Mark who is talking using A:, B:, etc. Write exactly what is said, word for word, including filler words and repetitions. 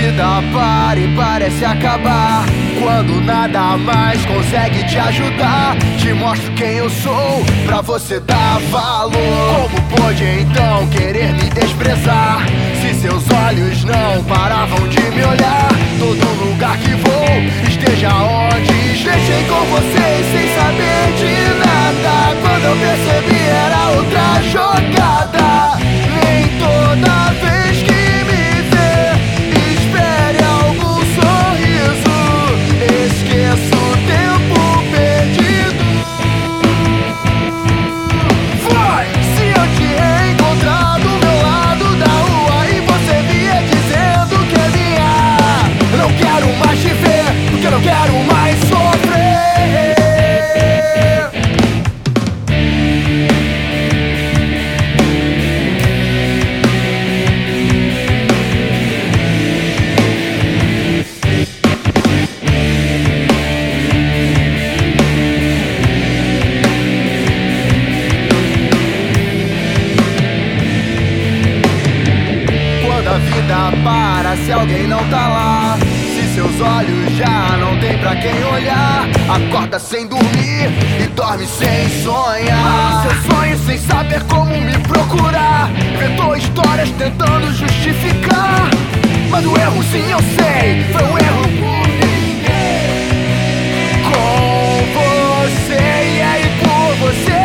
A: vida para e parece acabar, quando nada mais consegue te ajudar, te mostro quem eu sou pra você dar valor. Como pôde então querer me desprezar, se seus olhos não paravam de me olhar? Todo lugar que vou, esteja onde esteja com você, sem saber de nada. Quando eu percebi era outra jogada. Nem toda vez que me vê espere algum sorriso, esqueça o tempo perdido. Vai! Se eu te reencontrar do meu lado da rua e você vier dizendo que é minha, não quero mais te ver, porque eu não quero mais sofrer. A vida para se alguém não tá lá, se seus olhos já não tem pra quem olhar. Acorda sem dormir e dorme sem sonhar. Seus sonhos sem saber como me procurar, inventou histórias tentando justificar, mas o erro sim eu sei, foi um erro por ninguém. Com você e aí por você